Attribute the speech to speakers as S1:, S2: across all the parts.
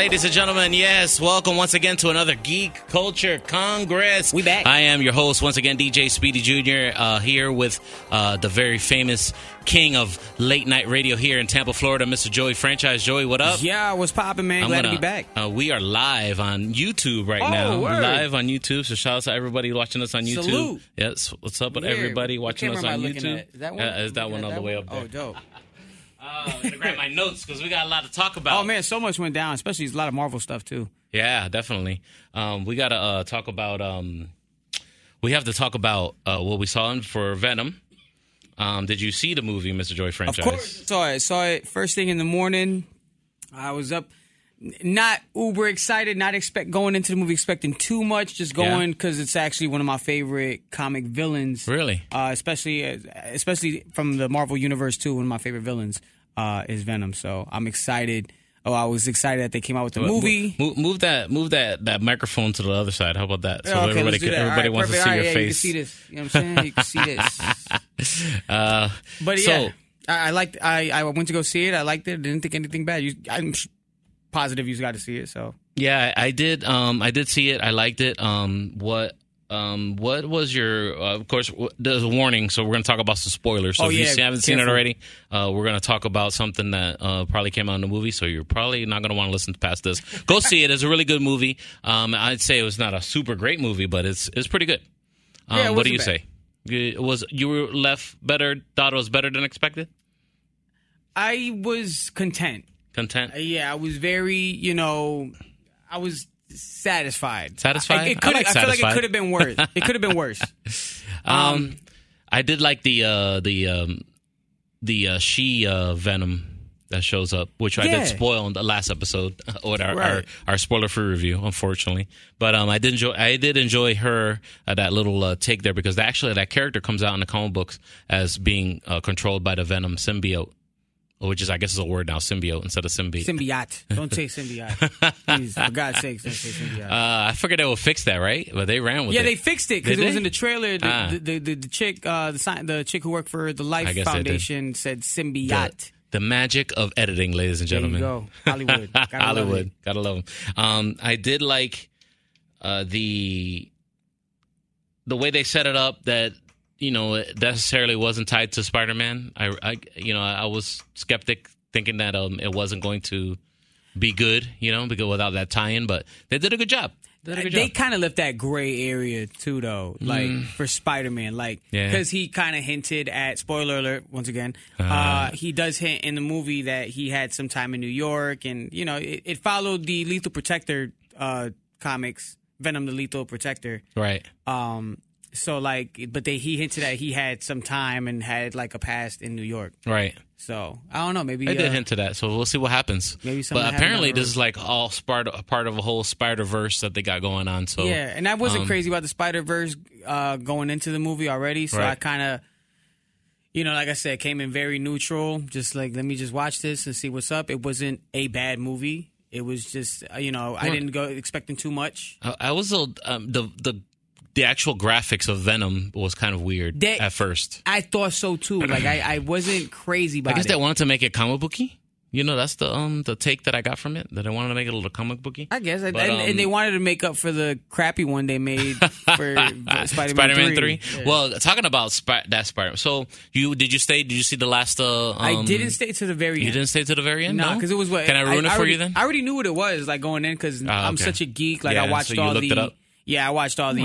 S1: ladies and gentlemen. Yes, welcome once again to another Geek Culture Congress.
S2: We back.
S1: I am your host, once again, DJ Speedy Jr., here with the very famous king of late night radio here in Tampa, Florida, Mr. Joey Franchise. Joey, what up?
S2: Yeah, what's popping, man? Glad to be back.
S1: We are live on YouTube right now.
S2: Word.
S1: Live on YouTube, so shout out to everybody watching us on YouTube.
S2: Salute.
S1: Yes, what's up with everybody watching us on YouTube?
S2: Is that one?
S1: Is that one all the way up there?
S2: Oh, dope.
S1: I'm going to grab my notes because we got a lot to talk about.
S2: Oh, man, so much went down, especially a lot of Marvel stuff, too.
S1: Yeah, definitely. We got to talk about... we have to talk about what we saw for Venom. Did you see the movie, Mr. Joy Franchise?
S2: Of course. Saw it first thing in the morning. I was up, not uber excited, going into the movie expecting too much, just going because it's actually one of my favorite comic villains.
S1: Really?
S2: Especially from the Marvel Universe, too. One of my favorite villains is Venom. So I'm excited. I was excited that they came out with the movie.
S1: Move that microphone to the other side. How about that? So
S2: okay,
S1: everybody wants to see your face.
S2: You can see this. You know what I'm saying? You can see this. But yeah, I went to go see it. I liked it. Didn't think anything bad. I'm positive you got to see it. So
S1: yeah, I did. I did see it. I liked it. What was your? Of course, there's a warning, so we're going to talk about some spoilers. So if you haven't seen it already, we're going to talk about something that probably came out in the movie. So you're probably not going to want to listen past this. Go see it. It's a really good movie. I'd say it was not a super great movie, but it's pretty good. What do you say? You were left better? Thought it was better than expected?
S2: I was content.
S1: Content?
S2: Yeah, I was very. I was satisfied.
S1: Satisfied?
S2: I feel like it could have been worse. It could have been worse.
S1: I did like the she Venom that shows up, which I did spoil in the last episode or our spoiler-free review, unfortunately. But I did enjoy her that little take there because actually that character comes out in the comic books as being controlled by the Venom symbiote. Which is, I guess, is a word now, symbiote instead of symbiote.
S2: Symbiote. Don't say symbiote. Please, for God's sakes, don't say symbiote.
S1: I figured they would fix that, right? But they ran with it.
S2: Yeah, they fixed it because it was in the trailer. The chick, the chick who worked for the Life Foundation said symbiote.
S1: The magic of editing, ladies and gentlemen.
S2: There you go. Hollywood.
S1: Hollywood. Gotta love them. I did like the way they set it up that. It necessarily wasn't tied to Spider-Man. I was skeptic, thinking that it wasn't going to be good, because without that tie-in. But they did a good job.
S2: They kind of left that gray area too, though. Like for Spider-Man, because he kind of hinted at. Spoiler alert! Once again, he does hint in the movie that he had some time in New York, and it followed the Lethal Protector comics, Venom the Lethal Protector,
S1: right?
S2: So but he hinted that he had some time and had a past in New York,
S1: right? So
S2: I don't know. Maybe
S1: they did hint to that. So we'll see what happens.
S2: Maybe something.
S1: But apparently, this is all part of a whole Spider-Verse that they got going on. So
S2: yeah, and I wasn't crazy about the Spider-Verse going into the movie already. So I kind of, like I said, came in very neutral. Just let me just watch this and see what's up. It wasn't a bad movie. It was just I didn't go expecting too much.
S1: I was the actual graphics of Venom was kind of weird at first.
S2: I thought so too. I wasn't crazy about it.
S1: I guess they wanted to make it comic booky. That's the take that I got from it. That they wanted to make it a little comic booky.
S2: I guess, and they wanted to make up for the crappy one they made for Spider-Man 3.
S1: Yeah. Well, talking about that Spider-Man. So did you see the last?
S2: I didn't stay to the very end.
S1: You didn't stay to the very end?
S2: No, because it was what.
S1: Can I ruin it for you then?
S2: I already knew what it was going in because I'm such a geek. I watched
S1: all
S2: the.
S1: It up?
S2: Yeah, I watched all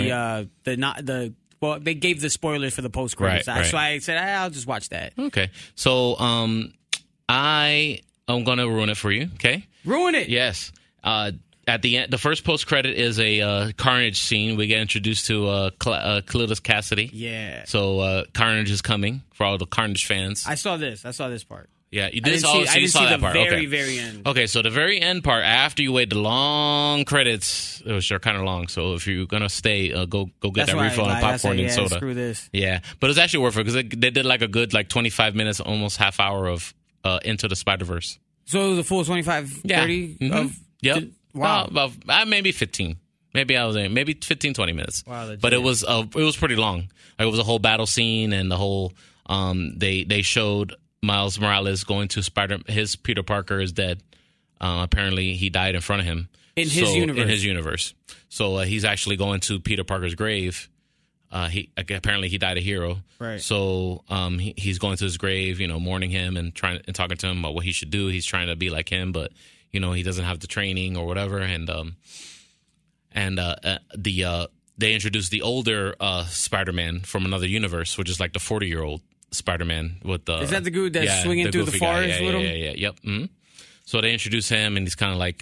S2: well, they gave the spoilers for the post credits, so I said I'll just watch that.
S1: Okay, so I am gonna ruin it for you. Okay,
S2: ruin it.
S1: Yes. At the end, the first post credit is a Carnage scene. We get introduced to Cletus Cassidy.
S2: Yeah.
S1: So Carnage is coming for all the Carnage fans.
S2: I saw this part.
S1: Yeah, you did. You saw that part.
S2: Very end.
S1: Okay, so the very end part, after you wait the long credits, which are kind of long. So if you're gonna stay, go get that refill on popcorn and soda.
S2: Screw this.
S1: Yeah, but it's actually worth it because they did a good 25 minutes, almost half hour of Into the Spider-Verse.
S2: So it was a full 25, 30 of.
S1: Yep.
S2: Wow.
S1: About maybe 15. Maybe 15, 20 minutes.
S2: Wow, legit.
S1: But it was pretty long. It was a whole battle scene and the whole. They showed Miles Morales going to Peter Parker is dead apparently he died in front of him.
S2: In his
S1: universe. So he's actually going to Peter Parker's grave. Apparently he died a hero.
S2: Right.
S1: So he's going to his grave, mourning him and talking to him about what he should do. He's trying to be like him, but he doesn't have the training or whatever. And they introduced the older Spider-Man from another universe, which is like the 40-year-old Spider-Man with the.
S2: Is that the dude that's swinging through the forest with him?
S1: Yeah. Yep. Mm-hmm. So they introduce him, and he's kind of like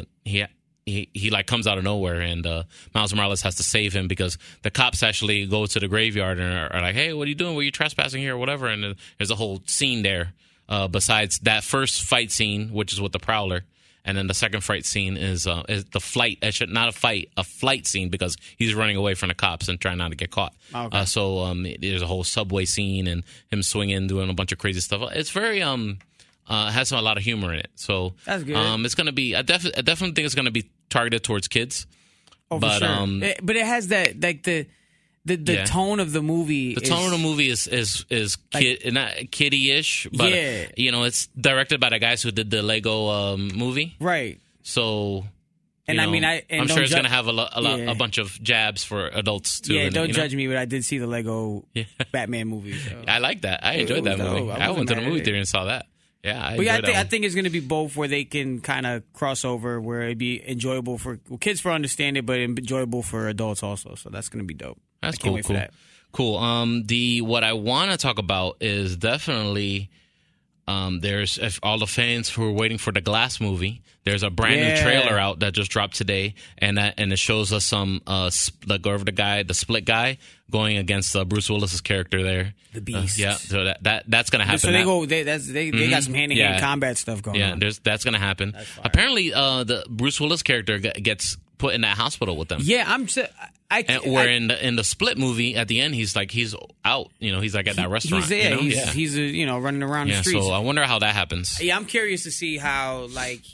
S1: he like comes out of nowhere, and Miles Morales has to save him because the cops actually go to the graveyard and are like, "Hey, what are you doing? Were you trespassing here or whatever?" And there's a whole scene there. Besides that first fight scene, which is with the Prowler, and then the second fight scene is the flight. Not a fight, a flight scene because he's running away from the cops and trying not to get caught.
S2: Okay.
S1: So there's a whole subway scene and him swinging, doing a bunch of crazy stuff. It's very has a lot of humor in it. So
S2: that's good.
S1: It's gonna be. I definitely think it's gonna be targeted towards kids.
S2: Oh, for sure. But it has that like the tone of the movie.
S1: The tone of the movie is not kiddie-ish, but it's directed by the guys who did the Lego movie,
S2: right?
S1: So,
S2: I'm
S1: sure it's gonna have a bunch of jabs for adults too.
S2: Yeah, don't judge me, but I did see the Lego Batman movie. So.
S1: I like that. I enjoyed that movie. I went to the movie theater and saw that. Yeah,
S2: I think it's going to be both, where they can kind of cross over, where it'd be enjoyable for kids for understand it, but enjoyable for adults also. So that's going to be dope.
S1: That's cool. For that. Cool. What I want to talk about is definitely there's all the fans who are waiting for the Glass movie. There's a brand new trailer out that just dropped today, and it shows us some the Split guy going against Bruce Willis's character there,
S2: the Beast.
S1: So that's gonna happen.
S2: So they got some hand-to-hand combat stuff going on.
S1: Yeah, that's gonna happen. Apparently, the Bruce Willis character gets put in that hospital with them.
S2: Yeah,
S1: in the Split movie at the end, he's out. He's like at that restaurant.
S2: He's running around the streets.
S1: So I wonder how that happens.
S2: Yeah, I'm curious to see how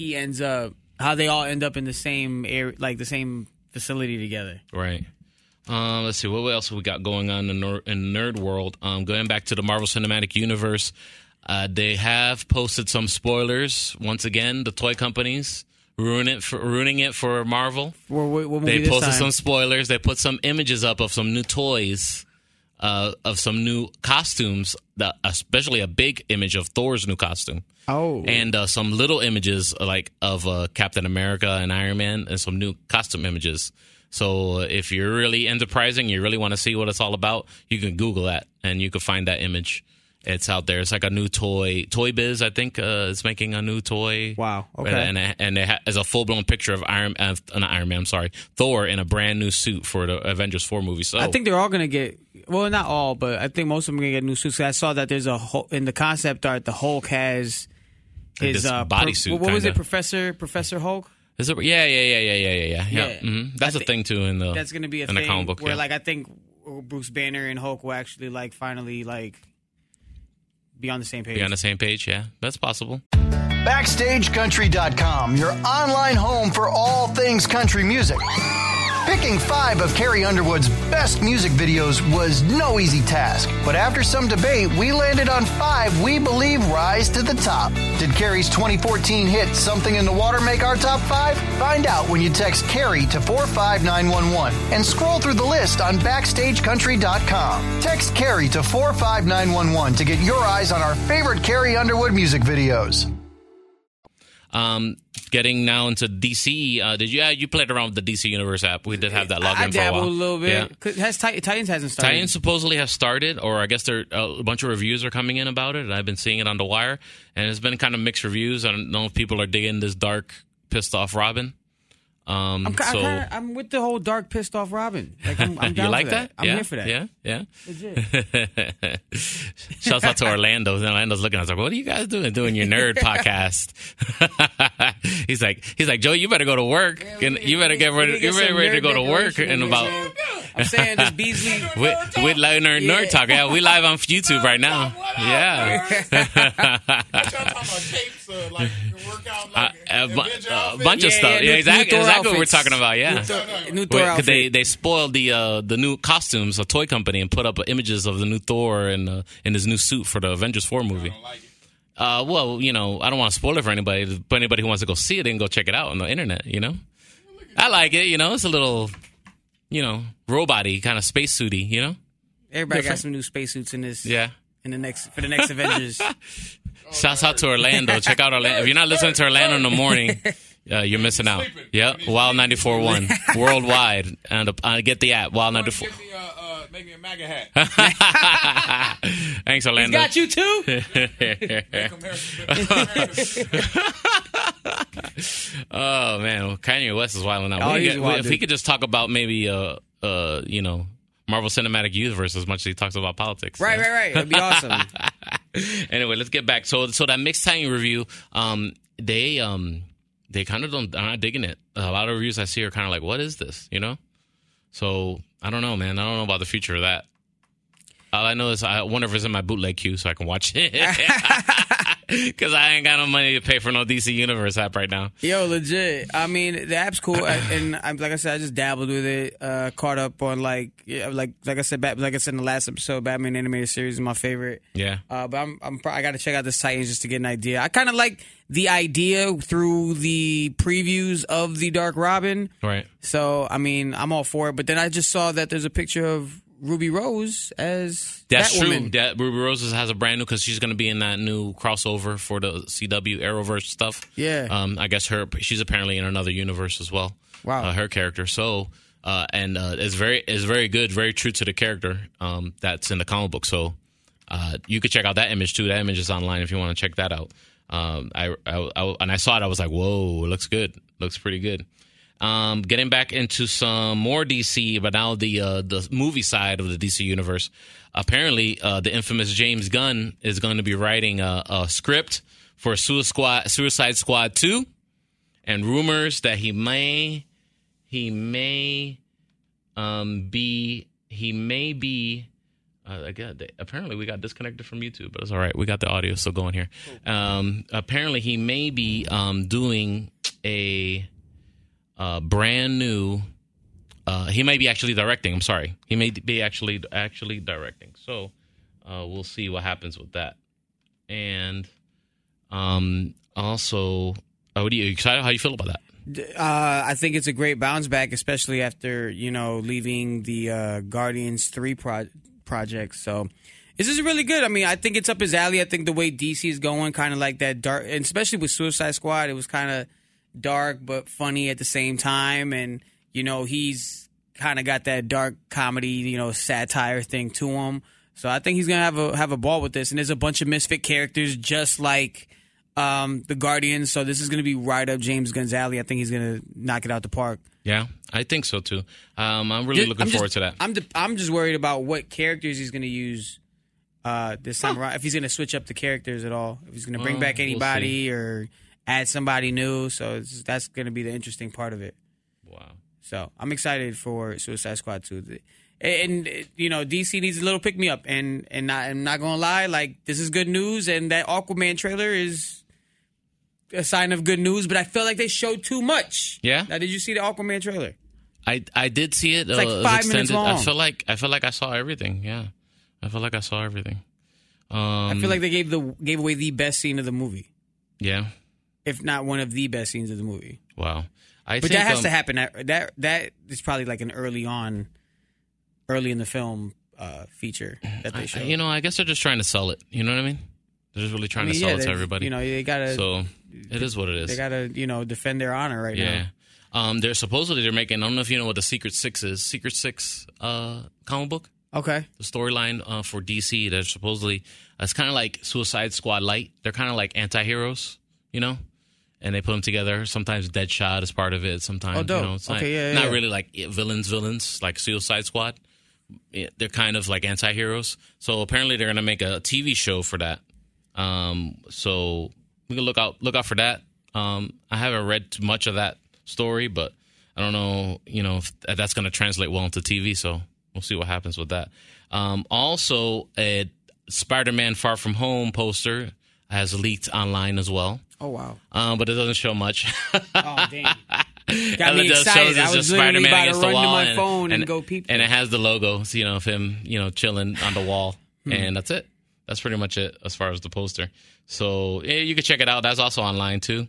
S2: how they all end up in the same area, like the same facility together.
S1: Right. Let's see what else we got going on in the nerd world. Going back to the Marvel Cinematic Universe, they have posted some spoilers once again. The toy companies ruining it for Marvel.
S2: What movie
S1: they
S2: this
S1: posted
S2: time?
S1: some spoilers. They put some images up of some new toys, of some new costumes. Especially a big image of Thor's new costume.
S2: Oh,
S1: and some little images of Captain America and Iron Man, and some new costume images. So if you're really enterprising, you really want to see what it's all about, you can Google that and you can find that image. It's out there. It's like a new toy. Toy Biz, I think, is making a new toy.
S2: Wow. Okay.
S1: And it has a full blown picture of Thor in a brand new suit for the Avengers 4 movie. So
S2: I think they're all gonna get. Well, not all, but I think most of them are gonna get new suits. I saw that there's in the concept art, the Hulk has his
S1: bodysuit.
S2: What was it, Professor Hulk?
S1: Is it? Yeah. Mm-hmm. That's a thing too
S2: that's going to be a thing
S1: the comic book,
S2: where I think Bruce Banner and Hulk will actually finally be on the same page.
S1: Be on the same page, yeah. That's possible.
S3: BackstageCountry.com, your online home for all things country music. Picking 5 of Carrie Underwood's best music videos was no easy task, but after some debate, we landed on 5 we believe rise to the top. Did Carrie's 2014 hit Something in the Water make our top 5? Find out when you text Carrie to 45911 and scroll through the list on BackstageCountry.com. Text Carrie to 45911 to get your eyes on our favorite Carrie Underwood music videos.
S1: Getting now into DC, you played around with the DC Universe app? We did have that login for a while.
S2: I dabbled a little bit. Yeah. Titans hasn't started.
S1: Titans supposedly have started, or I guess a bunch of reviews are coming in about it, and I've been seeing it on The Wire, and it's been kind of mixed reviews. I don't know if people are digging this dark, pissed off Robin.
S2: I'm with the whole dark, pissed off Robin. I'm down
S1: you like
S2: for that? I'm here for that.
S1: Yeah.
S2: Legit.
S1: Shouts out to Orlando. Orlando's looking at us like, "What are you guys doing your nerd podcast?" He's like, "Joe, you better go to work. You better get ready. You're ready to go to work in about."
S2: I'm saying this Beasley.
S1: With live nerd talk. Yeah, we live on YouTube right now. Yeah. A bunch of stuff. Yeah, exactly what we're talking about. Yeah,
S2: new Thor outfit.
S1: They spoiled the new costumes, a toy company, and put up images of the new Thor and his new suit for the Avengers 4 movie. Well, I don't want to spoil it for anybody, but anybody who wants to go see it and go check it out on the internet, I like it, it's a little, robot-y, kind of spacesuity,
S2: Everybody got some new spacesuits in this.
S1: Yeah.
S2: For the next Avengers.
S1: Shouts out to Orlando. Check out Orlando. If you're not listening to Orlando in the morning, you're missing out. Yep, Wild 94.1 worldwide, and get the app Wild 94.
S4: Make me a MAGA hat.
S1: Thanks, Orlando.
S2: He's got you too.
S1: Oh man, well, Kanye West is wilding out. If he could just talk about maybe Marvel Cinematic Universe as much as he talks about politics.
S2: Right. That'd be awesome.
S1: Anyway, let's get back. So that Mixed Time review, they kind of they're not digging it. A lot of reviews I see are kind of like, what is this? So I don't know, man. I don't know about the future of that. All I know is I wonder if it's in my bootleg queue so I can watch it. Because I ain't got no money to pay for no DC Universe app right now.
S2: Yo, legit. I mean, the app's cool, and like I said, I just dabbled with it. Caught up on like I said in the last episode, Batman animated series is my favorite.
S1: Yeah.
S2: But I got to check out this Titans just to get an idea. I kind of like the idea through the previews of the Dark Robin.
S1: Right.
S2: So I mean, I'm all for it. But then I just saw that there's a picture of Ruby Rose as
S1: That's
S2: Batwoman.
S1: true. Ruby Rose has a brand new, because she's going to be in that new crossover for the CW Arrowverse stuff.
S2: Yeah.
S1: I guess she's apparently in another universe as well.
S2: Wow.
S1: Her character. So, it's very good, very true to the character that's in the comic book. So, you could check out that image too. That image is online if you want to check that out. I saw it. I was like, whoa, it looks good. Looks pretty good. Getting back into some more DC, but now the movie side of the DC universe. Apparently, the infamous James Gunn is going to be writing a script for Suicide Squad 2, and rumors that he may be. Apparently, we got disconnected from YouTube, but it's all right. We got the audio still going here. Apparently, he may be doing a brand new. He may be actually directing. I'm sorry. He may be actually directing. So we'll see what happens with that. And also, are you excited? How you feel about that?
S2: I think it's a great bounce back, especially after leaving the Guardians 3 project. So this is really good. I mean, I think it's up his alley. I think the way DC is going, kind of like that dark, and especially with Suicide Squad, it was kind of dark but funny at the same time, and he's kind of got that dark comedy, satire thing to him. So I think he's gonna have a ball with this, and there's a bunch of misfit characters just like the Guardians. So this is gonna be right up James Gunn's alley. I think he's gonna knock it out the park.
S1: Yeah, I think so too. I'm really looking forward to that.
S2: I'm just worried about what characters he's gonna use this time around. If he's gonna switch up the characters at all, if he's gonna bring back anybody or add somebody new, so that's going to be the interesting part of it.
S1: Wow.
S2: So I'm excited for Suicide Squad 2. And DC needs a little pick-me-up. And I'm not going to lie, like, this is good news, and that Aquaman trailer is a sign of good news, but I feel like they showed too much.
S1: Yeah?
S2: Now, did you see the Aquaman trailer?
S1: I did see it.
S2: It's like 5 minutes long.
S1: I feel like I saw everything, yeah. I feel like I saw everything.
S2: I feel like they gave away the best scene of the movie.
S1: Yeah.
S2: If not one of the best scenes of the movie.
S1: Wow.
S2: But that has to happen. That is probably like an early in the film feature that they showed.
S1: I guess they're just trying to sell it. You know what I mean? They're just really trying to sell it to everybody.
S2: They gotta.
S1: So it is what it is.
S2: They gotta, defend their honor now.
S1: Yeah. They're making. I don't know if you know what the Secret Six is. Secret Six comic book.
S2: Okay.
S1: The storyline for DC. They're supposedly it's kind of like Suicide Squad light. They're kind of like anti-heroes, and they put them together. Sometimes Deadshot is part of it. Sometimes, it's not really like villains like Suicide Squad. They're kind of like anti-heroes. So apparently they're going to make a TV show for that. So we can look out for that. I haven't read too much of that story, but I don't know, if that's going to translate well into TV. So we'll see what happens with that. Also, a Spider-Man Far From Home poster has leaked online as well.
S2: Oh, wow.
S1: But it doesn't show much.
S2: Oh, damn. Got me excited. I was literally about to run to my phone and go peep.
S1: And it has the logo, of him, chilling on the wall. And that's it. that's pretty much it as far as the poster. So you can check it out. That's also online too.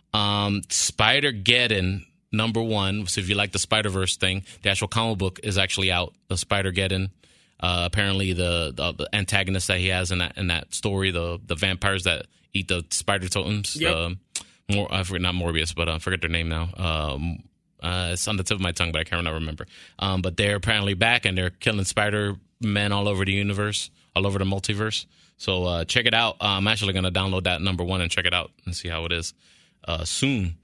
S1: Spider-Geddon #1. So if you like the Spider-Verse thing, the actual comic book is actually out. The Spider-Geddon. Apparently the antagonist that he has in that story, the vampires that eat the spider totems.
S2: Yep.
S1: I forget, not Morbius, but I forget their name now. It's on the tip of my tongue, but I can't remember. But they're apparently back, and they're killing Spider-Men all over the universe, all over the multiverse. So check it out. I'm actually going to download that #1 and check it out and see how it is soon.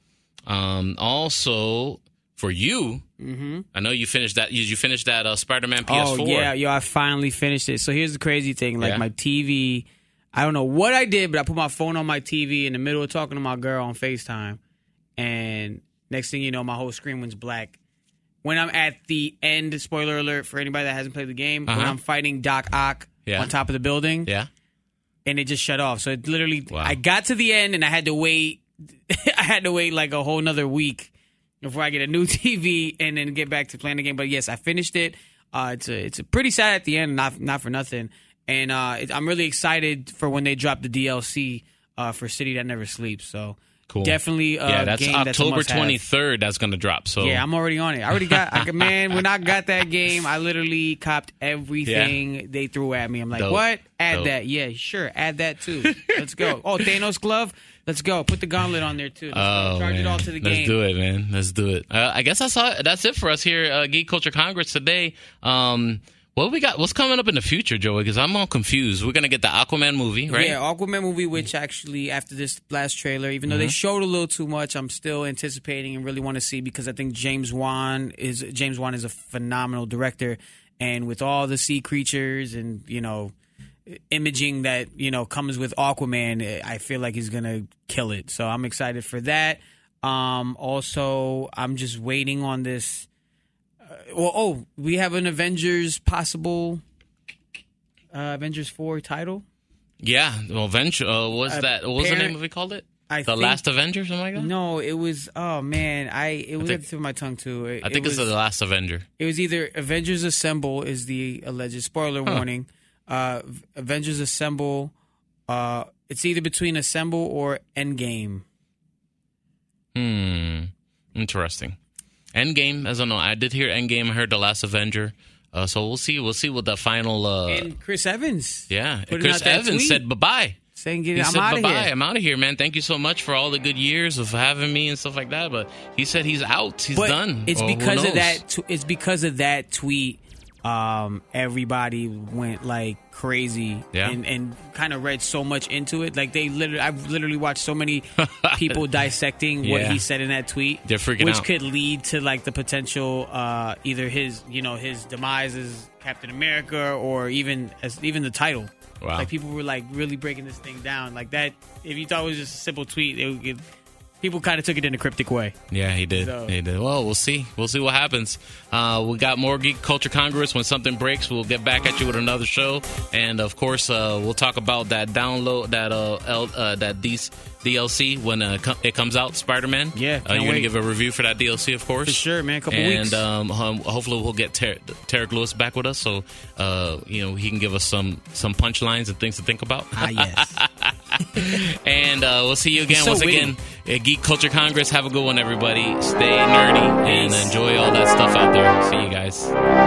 S1: Also, for you, I know you finished that. You finished that Spider-Man PS4.
S2: Oh, yeah. Yo, I finally finished it. So here's the crazy thing. Like, my TV, I don't know what I did, but I put my phone on my TV in the middle of talking to my girl on FaceTime. And next thing you know, my whole screen went black. When I'm at the end, spoiler alert for anybody that hasn't played the game, when I'm fighting Doc Ock on top of the building, and it just shut off. So it literally, I got to the end and I had to wait. I had to wait like a whole nother week before I get a new TV and then get back to playing the game. But yes, I finished it. It's a pretty sad at the end, not for nothing. And I'm really excited for when they drop the DLC for City That Never Sleeps. So cool. Definitely
S1: that's
S2: game
S1: October 23rd that's going to drop. So
S2: yeah, I'm already on it. I already got man, when I got that game, I literally copped everything they threw at me. I'm like, what? Add that. Yeah, sure. Add that too. Let's go. Oh, Thanos glove? Let's go. Put the gauntlet on there too. Charge it all to the game.
S1: Let's do it, man. Let's do it. I guess that's it for us here at Geek Culture Congress today. What we got? What's coming up in the future, Joey? Because I'm all confused. We're gonna get the Aquaman movie, right?
S2: Yeah, Aquaman movie. Which actually, after this last trailer, even though they showed a little too much, I'm still anticipating and really want to see because I think James Wan is a phenomenal director, and with all the sea creatures and imaging that comes with Aquaman, I feel like he's gonna kill it. So I'm excited for that. Also, I'm just waiting on this. We have an Avengers possible Avengers 4 title.
S1: Yeah, well, what was that? What was the name of it? Called it? Last Avenger, something like that?
S2: No, it was. Oh man, it was at the tip of my tongue too.
S1: I think it's the Last Avenger.
S2: It was either Avengers Assemble is the alleged spoiler warning. Avengers Assemble. It's either between Assemble or Endgame.
S1: Interesting. Endgame, as I know, I did hear Endgame. I heard The Last Avenger. So we'll see. We'll see what the final.
S2: And Chris Evans.
S1: Yeah, Chris Evans said bye-bye.
S2: Saying, I'm out of here.
S1: I'm out of here, man. Thank you so much for all the good years of having me and stuff like that. But he said he's out. He's done.
S2: It's because of that. It's because of that tweet. Everybody went like crazy and kind of read so much into it. Like I've literally watched so many people dissecting what he said in that tweet.
S1: They're freaking
S2: which
S1: out.
S2: Could lead to like the potential either his demise as Captain America or even the title.
S1: Wow.
S2: Like people were like really breaking this thing down like that. If you thought it was just a simple tweet, people kind of took it in a cryptic way.
S1: Yeah, he did. He did. Well, we'll see. We'll see what happens. We got more Geek Culture Congress. When something breaks, we'll get back at you with another show. And, of course, we'll talk about that download, that DLC when it comes out, Spider-Man.
S2: Yeah,
S1: you're going to give a review for that DLC, of course.
S2: For sure, man. A couple weeks.
S1: And hopefully we'll get Tarek Lewis back with us so, he can give us some punchlines and things to think about.
S2: Yes.
S1: And we'll see you again again at Geek Culture Congress. Have a good one, everybody. Stay nerdy and enjoy all that stuff out there. See you guys.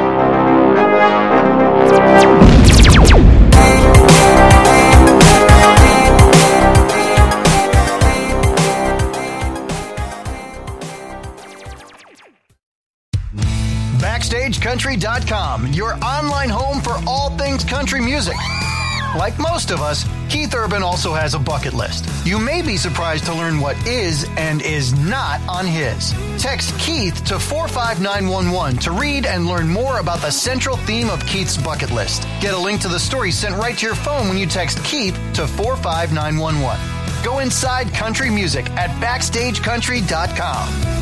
S3: BackstageCountry.com, your online home for all things country music. Like most of us, Keith Urban also has a bucket list. You may be surprised to learn what is and is not on his. Text Keith to 45911 to read and learn more about the central theme of Keith's bucket list. Get a link to the story sent right to your phone when you text Keith to 45911. Go inside country music at BackstageCountry.com.